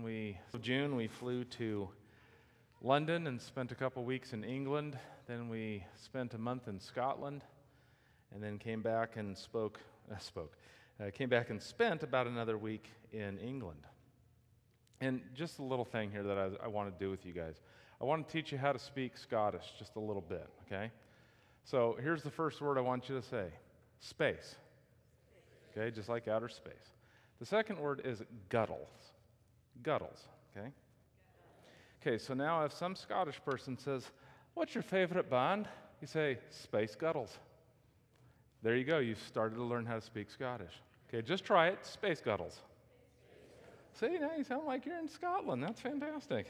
June, we flew to London and spent a couple weeks in England. Then we spent a month in Scotland, and then came back and came back and spent about another week in England. And just a little thing here that I want to do with you guys. I want to teach you how to speak Scottish just a little bit, okay? So here's the first word I want you to say. Space. Okay, just like outer space. The second word is guttles. Guttles, okay? Okay, so now if some Scottish person says, "What's your favorite band?" You say, "Space Guttles." There you go, you've started to learn how to speak Scottish. Okay, just try it, Space Guttles. See, now you sound like you're in Scotland. That's fantastic.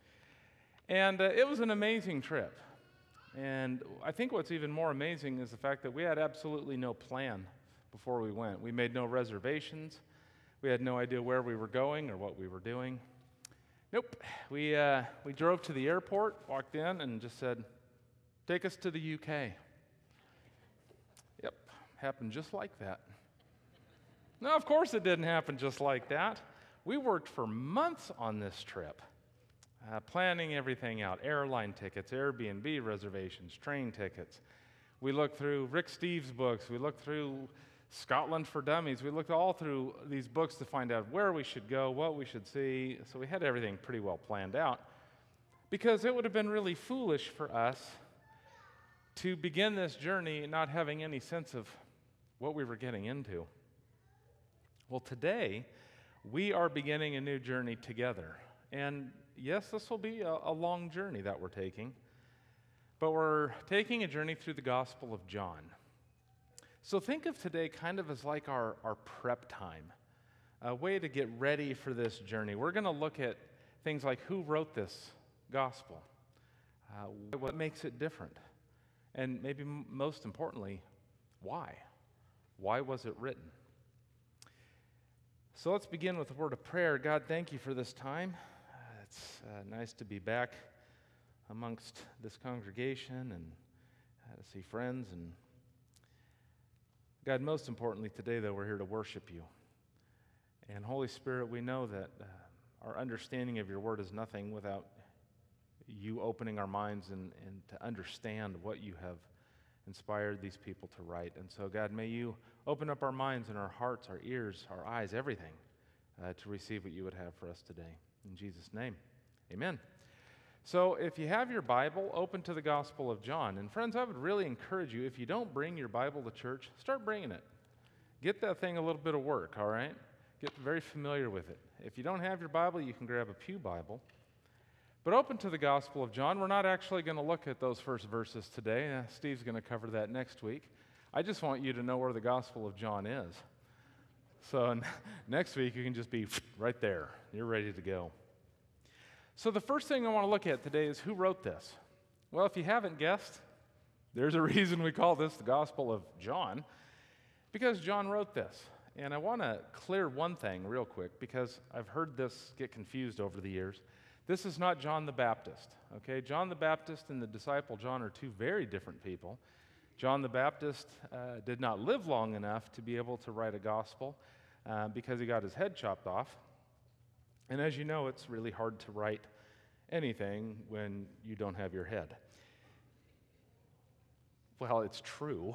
And it was an amazing trip. And I think what's even more amazing is the fact that we had absolutely no plan before we went. We made no reservations. We had no idea where we were going or what we were doing. Nope. We drove to the airport, walked in, and just said, "Take us to the UK." Yep, happened just like that. No, of course it didn't happen just like that. We worked for months on this trip. Planning everything out, airline tickets, Airbnb reservations, train tickets. We looked through Rick Steves' books. We looked through Scotland for Dummies. We looked all through these books to find out where we should go, what we should see. So we had everything pretty well planned out, because it would have been really foolish for us to begin this journey not having any sense of what we were getting into. Well, today, we are beginning a new journey together. And yes, this will be a long journey that we're taking, but we're taking a journey through the Gospel of John. So think of today kind of as like our prep time, a way to get ready for this journey. We're going to look at things like who wrote this gospel, what makes it different, and maybe most importantly, why? Why was it written? So let's begin with a word of prayer. God, thank you for this time. It's nice to be back amongst this congregation and to see friends. And God, most importantly today, though, we're here to worship you. And Holy Spirit, we know that our understanding of your word is nothing without you opening our minds and to understand what you have inspired these people to write. And so, God, may you open up our minds and our hearts, our ears, our eyes, everything, to receive what you would have for us today. In Jesus' name, amen. So if you have your Bible, open to the Gospel of John. And friends, I would really encourage you, if you don't bring your Bible to church, start bringing it. Get that thing a little bit of work, all right? Get very familiar with it. If you don't have your Bible, you can grab a pew Bible. But open to the Gospel of John. We're not actually going to look at those first verses today. Steve's going to cover that next week. I just want you to know where the Gospel of John is. So next week, you can just be right there. You're ready to go. So the first thing I want to look at today is who wrote this. Well, if you haven't guessed, there's a reason we call this the Gospel of John, because John wrote this. And I want to clear one thing real quick, because I've heard this get confused over the years. This is not John the Baptist, okay? John the Baptist and the disciple John are two very different people. John the Baptist did not live long enough to be able to write a gospel because he got his head chopped off. And as you know, it's really hard to write anything when you don't have your head. Well, it's true.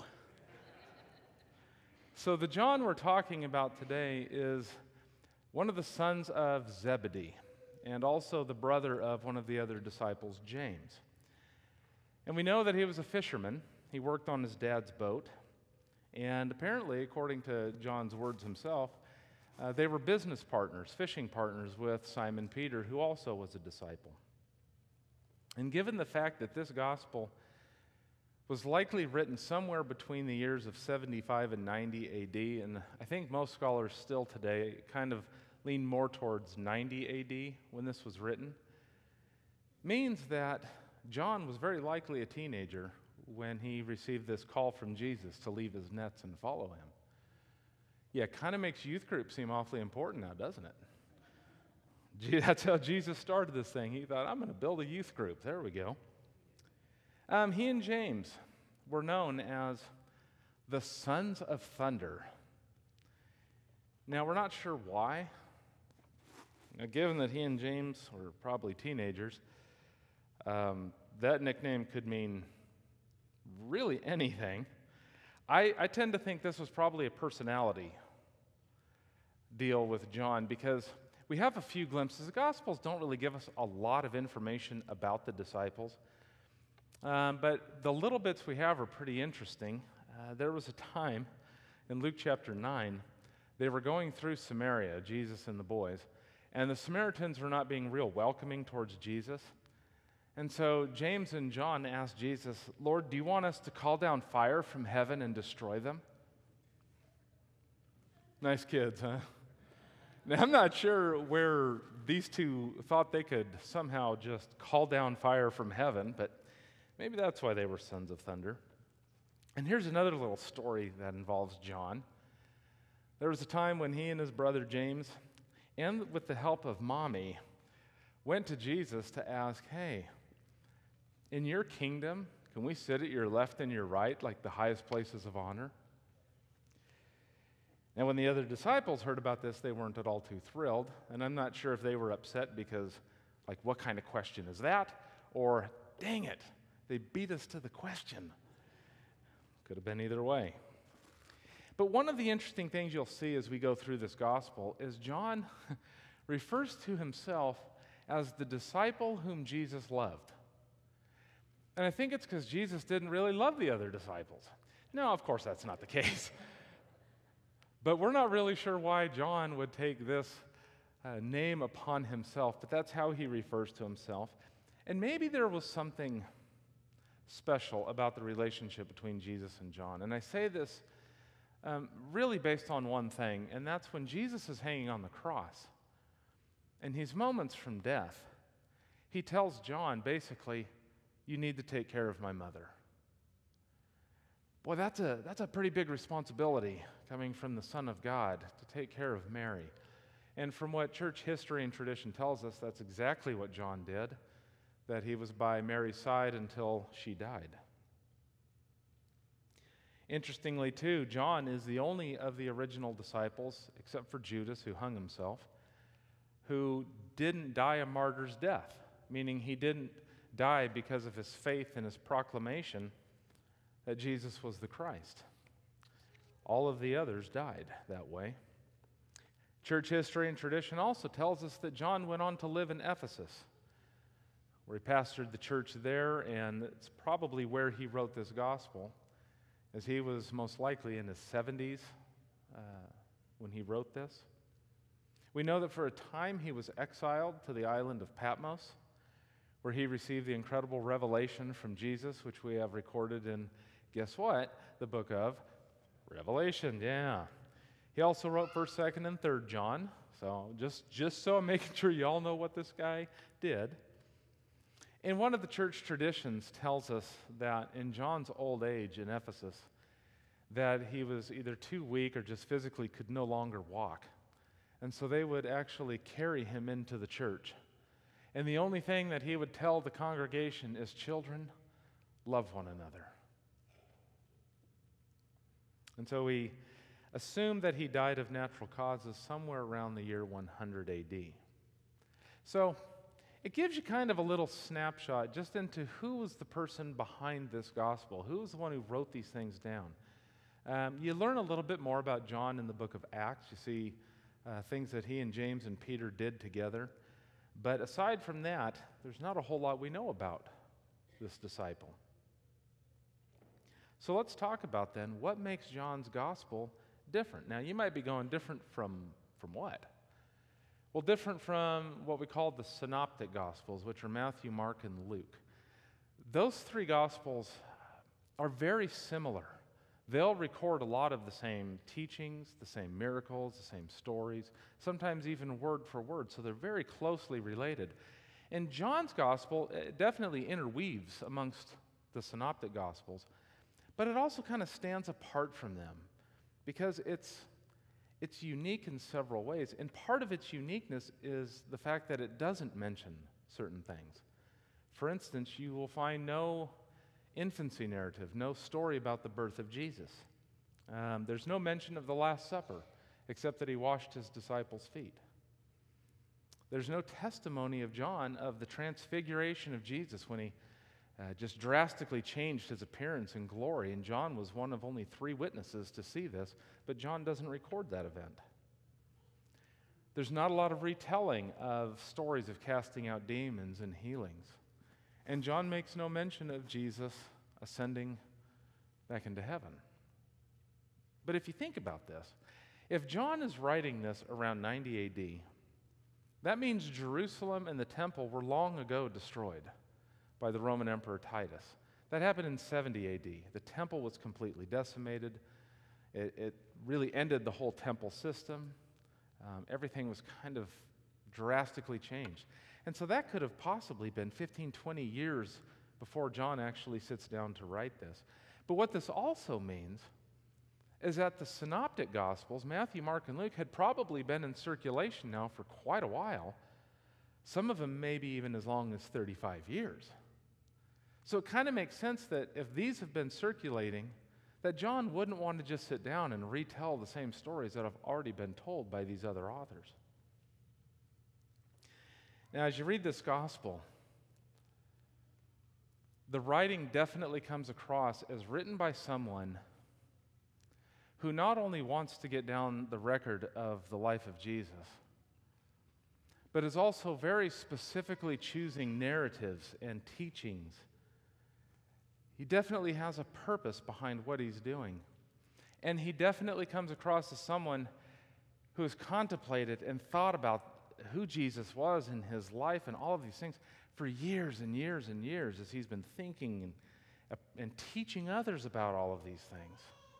So the John we're talking about today is one of the sons of Zebedee, and also the brother of one of the other disciples, James. And we know that he was a fisherman. He worked on his dad's boat. And apparently, according to John's words himself, they were business partners, fishing partners with Simon Peter, who also was a disciple. And given the fact that this gospel was likely written somewhere between the years of 75 and 90 AD, and I think most scholars still today kind of lean more towards 90 AD when this was written, means that John was very likely a teenager when he received this call from Jesus to leave his nets and follow him. Yeah, it kind of makes youth group seem awfully important now, doesn't it? That's how Jesus started this thing. He thought, I'm going to build a youth group. There we go. He and James were known as the sons of thunder. Now, we're not sure why. Now, given that he and James were probably teenagers, that nickname could mean really anything. I tend to think this was probably a personality deal with John because we have a few glimpses. The Gospels don't really give us a lot of information about the disciples, but the little bits we have are pretty interesting. There was a time in Luke chapter 9, they were going through Samaria, Jesus and the boys, and the Samaritans were not being real welcoming towards Jesus. And so James and John asked Jesus, "Lord, do you want us to call down fire from heaven and destroy them?" Nice kids, huh? Now, I'm not sure where these two thought they could somehow just call down fire from heaven, but maybe that's why they were sons of thunder. And here's another little story that involves John. There was a time when he and his brother James, and with the help of Mommy, went to Jesus to ask, "Hey, in your kingdom, can we sit at your left and your right, like the highest places of honor?" Now, when the other disciples heard about this, they weren't at all too thrilled, and I'm not sure if they were upset because, like, what kind of question is that? Or, dang it, they beat us to the question. Could have been either way. But one of the interesting things you'll see as we go through this gospel is John refers to himself as the disciple whom Jesus loved. And I think it's because Jesus didn't really love the other disciples. No, of course that's not the case. But we're not really sure why John would take this name upon himself, but that's how he refers to himself. And maybe there was something special about the relationship between Jesus and John. And I say this really based on one thing, and that's when Jesus is hanging on the cross, and he's moments from death, he tells John, basically, "You need to take care of my mother." Boy, that's a pretty big responsibility coming from the Son of God to take care of Mary. And from what church history and tradition tells us, that's exactly what John did, that he was by Mary's side until she died. Interestingly, too, John is the only of the original disciples, except for Judas, who hung himself, who didn't die a martyr's death, meaning he didn't die because of his faith and his proclamation that Jesus was the Christ. All of the others died that way. Church history and tradition also tells us that John went on to live in Ephesus, where he pastored the church there, and it's probably where he wrote this gospel, as he was most likely in his 70s when he wrote this. We know that for a time he was exiled to the island of Patmos, where he received the incredible revelation from Jesus, which we have recorded in, guess what? The book of Revelation, yeah. He also wrote 1st, 2nd, and 3rd John, so just so I'm making sure you all know what this guy did. And one of the church traditions tells us that in John's old age in Ephesus, that he was either too weak or just physically could no longer walk. And so they would actually carry him into the church. And the only thing that he would tell the congregation is, "Children, love one another." And so we assume that he died of natural causes somewhere around the year 100 AD. So it gives you kind of a little snapshot just into who was the person behind this gospel, who was the one who wrote these things down. You learn a little bit more about John in the book of Acts. You see things that he and James and Peter did together. But aside from that, there's not a whole lot we know about this disciple. So let's talk about then what makes John's gospel different. Now, you might be going, different from what? Well, different from what we call the synoptic gospels, which are Matthew, Mark, and Luke. Those three gospels are very similar. They'll record a lot of the same teachings, the same miracles, the same stories, sometimes even word for word, so they're very closely related. And John's gospel definitely interweaves amongst the synoptic gospels, but it also kind of stands apart from them because it's unique in several ways. And part of its uniqueness is the fact that it doesn't mention certain things. For instance, you will find no infancy narrative, no story about the birth of Jesus. There's no mention of the Last Supper, except that he washed his disciples' feet. There's no testimony of John of the transfiguration of Jesus when he just drastically changed his appearance and glory. And John was one of only 3 witnesses to see this, but John doesn't record that event. There's not a lot of retelling of stories of casting out demons and healings. And John makes no mention of Jesus ascending back into heaven. But if you think about this, if John is writing this around 90 AD, that means Jerusalem and the temple were long ago destroyed by the Roman Emperor Titus. That happened in 70 AD. The temple was completely decimated. It really ended the whole temple system. Everything was kind of drastically changed. And so that could have possibly been 15, 20 years before John actually sits down to write this. But what this also means is that the synoptic gospels, Matthew, Mark, and Luke, had probably been in circulation now for quite a while. Some of them maybe even as long as 35 years. So it kind of makes sense that if these have been circulating, that John wouldn't want to just sit down and retell the same stories that have already been told by these other authors. Now, as you read this gospel, the writing definitely comes across as written by someone who not only wants to get down the record of the life of Jesus, but is also very specifically choosing narratives and teachings. He definitely has a purpose behind what he's doing. And he definitely comes across as someone who has contemplated and thought about who Jesus was in his life and all of these things for years and years and years as he's been thinking and teaching others about all of these things.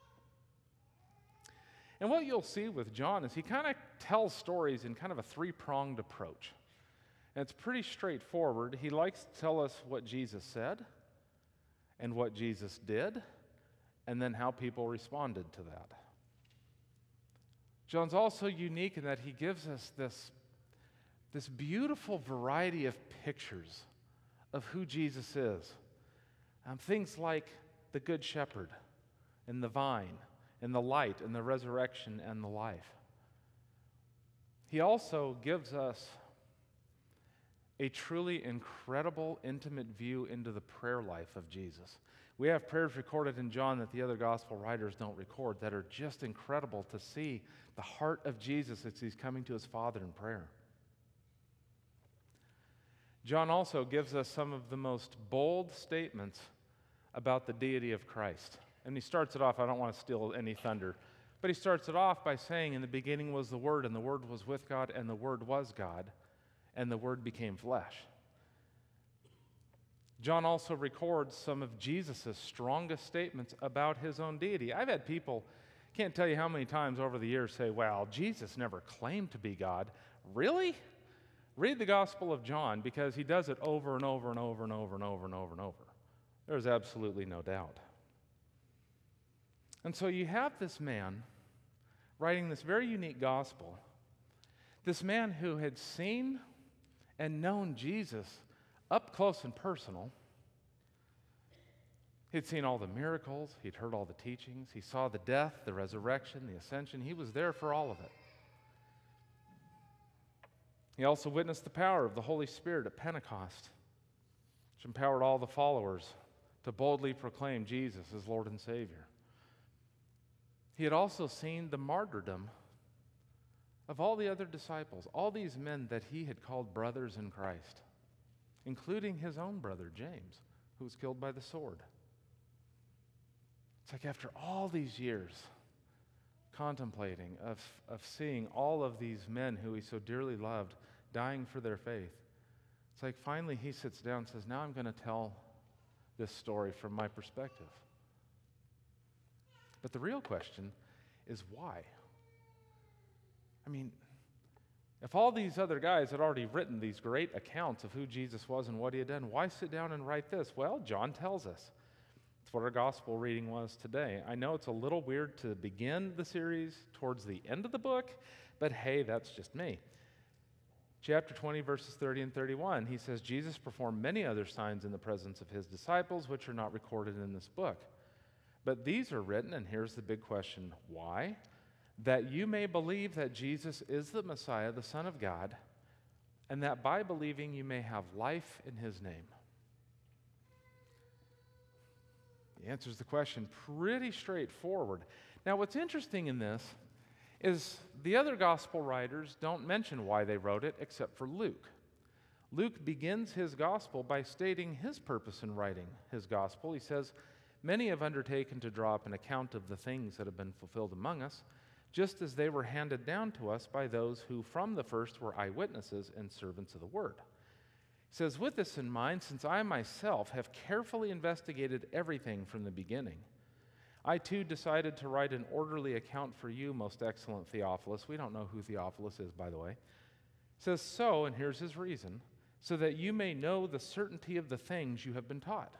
And what you'll see with John is he kind of tells stories in kind of a 3-pronged approach. And it's pretty straightforward. He likes to tell us what Jesus said and what Jesus did, and then how people responded to that. John's also unique in that he gives us this beautiful variety of pictures of who Jesus is. Things like the Good Shepherd and the vine and the light and the resurrection and the life. He also gives us a truly incredible, intimate view into the prayer life of Jesus. We have prayers recorded in John that the other gospel writers don't record that are just incredible to see the heart of Jesus as he's coming to his Father in prayer. John also gives us some of the most bold statements about the deity of Christ. And he starts it off, I don't want to steal any thunder, but he starts it off by saying, in the beginning was the Word, and the Word was with God, and the Word was God, and the Word became flesh. John also records some of Jesus' strongest statements about his own deity. I've had people, can't tell you how many times over the years, say, well, Jesus never claimed to be God. Really? Read the Gospel of John, because he does it over and over and over and over and over and over and over. There's absolutely no doubt. And so you have this man writing this very unique gospel, this man who had seen and known Jesus up close and personal. He'd seen all the miracles, he'd heard all the teachings, he saw the death, the resurrection, the ascension. He was there for all of it. He also witnessed the power of the Holy Spirit at Pentecost, which empowered all the followers to boldly proclaim Jesus as Lord and Savior. He had also seen the martyrdom of all the other disciples, all these men that he had called brothers in Christ, including his own brother, James, who was killed by the sword. It's like after all these years contemplating of seeing all of these men who he so dearly loved dying for their faith, it's like finally he sits down and says, now I'm going to tell this story from my perspective. But the real question is why? I mean, if all these other guys had already written these great accounts of who Jesus was and what he had done, why sit down and write this? Well, John tells us. It's what our gospel reading was today. I know it's a little weird to begin the series towards the end of the book, but hey, that's just me. Chapter 20, verses 30 and 31, he says, Jesus performed many other signs in the presence of his disciples, which are not recorded in this book. But these are written, and here's the big question, why? That you may believe that Jesus is the Messiah, the Son of God, and that by believing you may have life in his name. He answers the question pretty straightforward. Now, what's interesting in this is the other gospel writers don't mention why they wrote it except for Luke. Luke begins his gospel by stating his purpose in writing his gospel. He says, "Many have undertaken to draw up an account of the things that have been fulfilled among us, just as they were handed down to us by those who from the first were eyewitnesses and servants of the word." He says, "With this in mind, since I myself have carefully investigated everything from the beginning, I too decided to write an orderly account for you, most excellent Theophilus." We don't know who Theophilus is, by the way. He says, "So," and here's his reason, "so that you may know the certainty of the things you have been taught."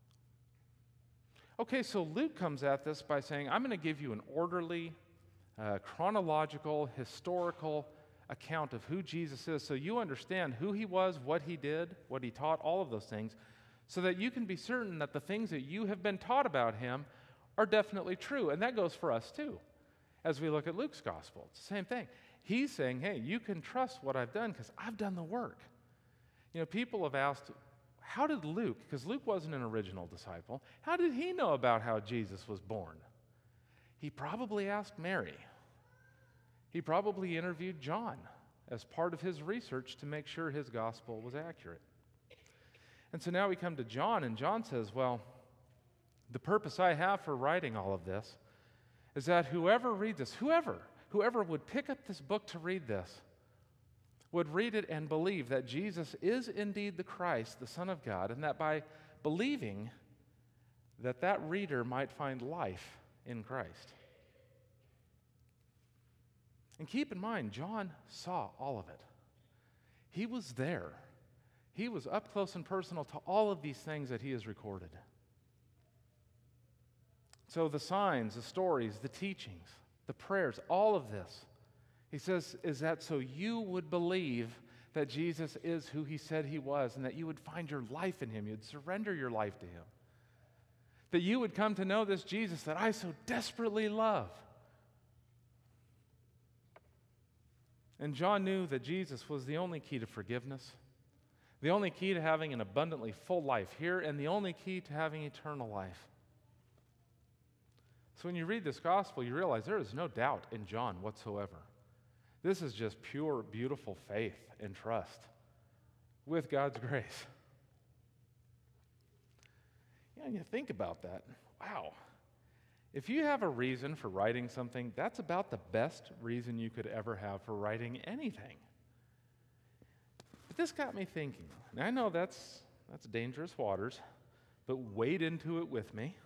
Okay, so Luke comes at this by saying, I'm going to give you an orderly, chronological, historical account of who Jesus is so you understand who he was, what he did, what he taught, all of those things, so that you can be certain that the things that you have been taught about him are definitely true. And that goes for us too. As we look at Luke's gospel, it's the same thing. He's saying, hey, you can trust what I've done because I've done the work. You know, people have asked, how did Luke, because Luke wasn't an original disciple, how did he know about how Jesus was born? He probably asked Mary. He probably interviewed John as part of his research to make sure his gospel was accurate. And so now we come to John, and John says, well, the purpose I have for writing all of this is that whoever reads this, whoever would pick up this book to read this, would read it and believe that Jesus is indeed the Christ, the Son of God, and that by believing that reader might find life in Christ. And keep in mind, John saw all of it. He was there. He was up close and personal to all of these things that he has recorded. So the signs, the stories, the teachings, the prayers, all of this, he says, is that so you would believe that Jesus is who he said he was and that you would find your life in him. You'd surrender your life to him. That you would come to know this Jesus that I so desperately love. And John knew that Jesus was the only key to forgiveness, the only key to having an abundantly full life here, and the only key to having eternal life. So when you read this gospel, you realize there is no doubt in John whatsoever. This is just pure, beautiful faith and trust with God's grace. Yeah, and you think about that. Wow. If you have a reason for writing something, that's about the best reason you could ever have for writing anything. But this got me thinking. And I know that's dangerous waters, but wade into it with me.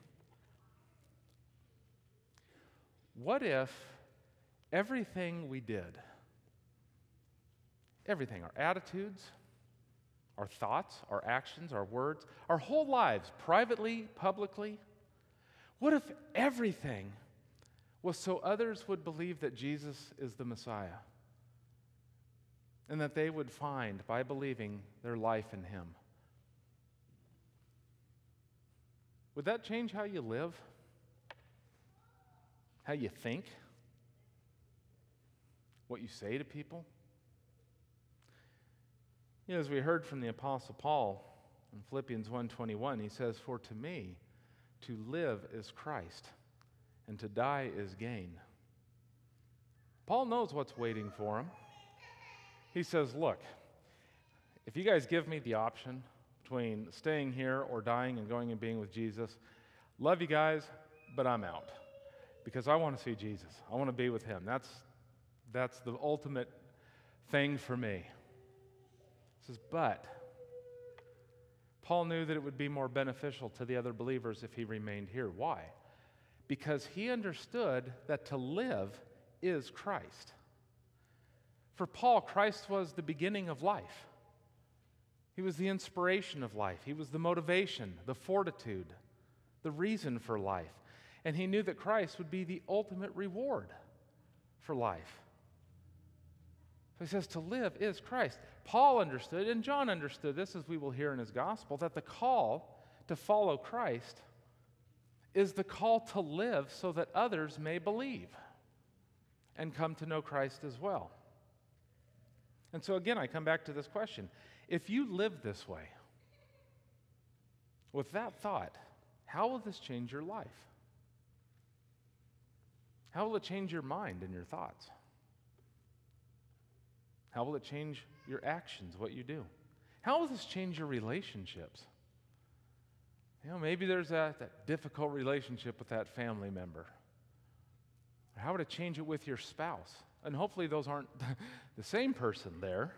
What if everything we did, everything, our attitudes, our thoughts, our actions, our words, our whole lives, privately, publicly, what if everything was so others would believe that Jesus is the Messiah and that they would find, by believing, their life in him? Would that change how you live? How you think? What you say to people? You know, as we heard from the Apostle Paul in Philippians 1:21, he says, "For to me, to live is Christ, and to die is gain." Paul knows what's waiting for him. He says, look, if you guys give me the option between staying here or dying and going and being with Jesus, love you guys, but I'm out. Because I want to see Jesus. I want to be with him. That's the ultimate thing for me. He says, but Paul knew that it would be more beneficial to the other believers if he remained here. Why? Because he understood that to live is Christ. For Paul, Christ was the beginning of life. He was the inspiration of life. He was the motivation, the fortitude, the reason for life. And he knew that Christ would be the ultimate reward for life. So he says to live is Christ. Paul understood, and John understood this, as we will hear in his gospel, that the call to follow Christ is the call to live so that others may believe and come to know Christ as well. And so again, I come back to this question. If you live this way, with that thought, how will this change your life? How will it change your mind and your thoughts? How will it change your actions, what you do? How will this change your relationships? Maybe there's that difficult relationship with that family member. How would it change it with your spouse? And hopefully those aren't the same person there.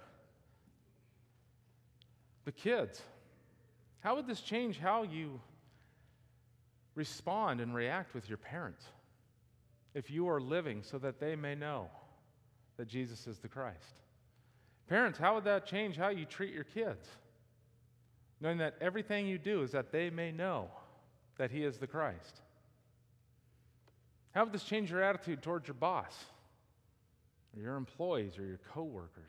The kids. How would this change how you respond and react with your parents if you are living so that they may know that Jesus is the Christ? Parents, how would that change how you treat your kids? Knowing that everything you do is that they may know that He is the Christ. How would this change your attitude towards your boss, or your employees, or your coworkers?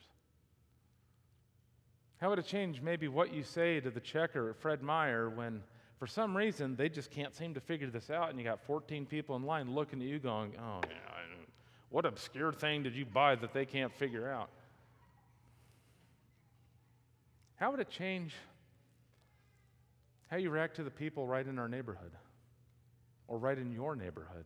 How would it change maybe what you say to the checker at Fred Meyer when, for some reason, they just can't seem to figure this out, and you got 14 people in line looking at you going, oh, yeah, what obscure thing did you buy that they can't figure out? How would it change how you react to the people right in our neighborhood or right in your neighborhood?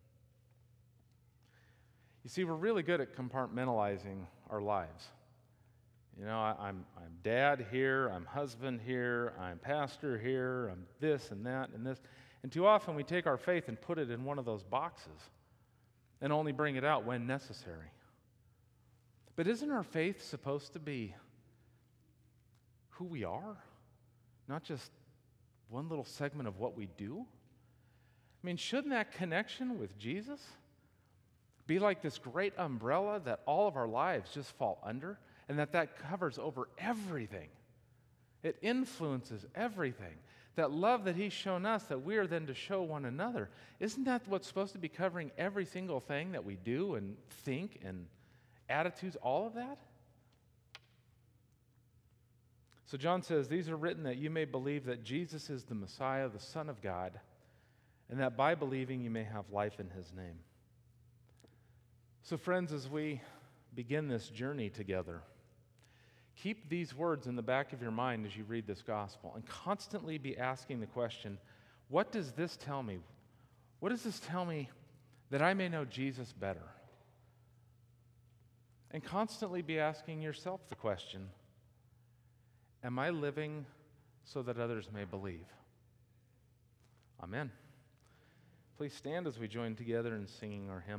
You see, we're really good at compartmentalizing our lives. I'm dad here, I'm husband here, I'm pastor here, I'm this and that and this. And too often we take our faith and put it in one of those boxes and only bring it out when necessary. But isn't our faith supposed to be who we are, not just one little segment of what we do? I mean, shouldn't that connection with Jesus be like this great umbrella that all of our lives just fall under, and that covers over everything? It influences everything. That love that He's shown us, that we are then to show one another, isn't that what's supposed to be covering every single thing that we do and think and attitudes, all of that? So John says, these are written that you may believe that Jesus is the Messiah, the Son of God, and that by believing you may have life in His name. So friends, as we begin this journey together, keep these words in the back of your mind as you read this gospel, and constantly be asking the question, what does this tell me? What does this tell me that I may know Jesus better? And constantly be asking yourself the question, am I living so that others may believe? Amen. Please stand as we join together in singing our hymn.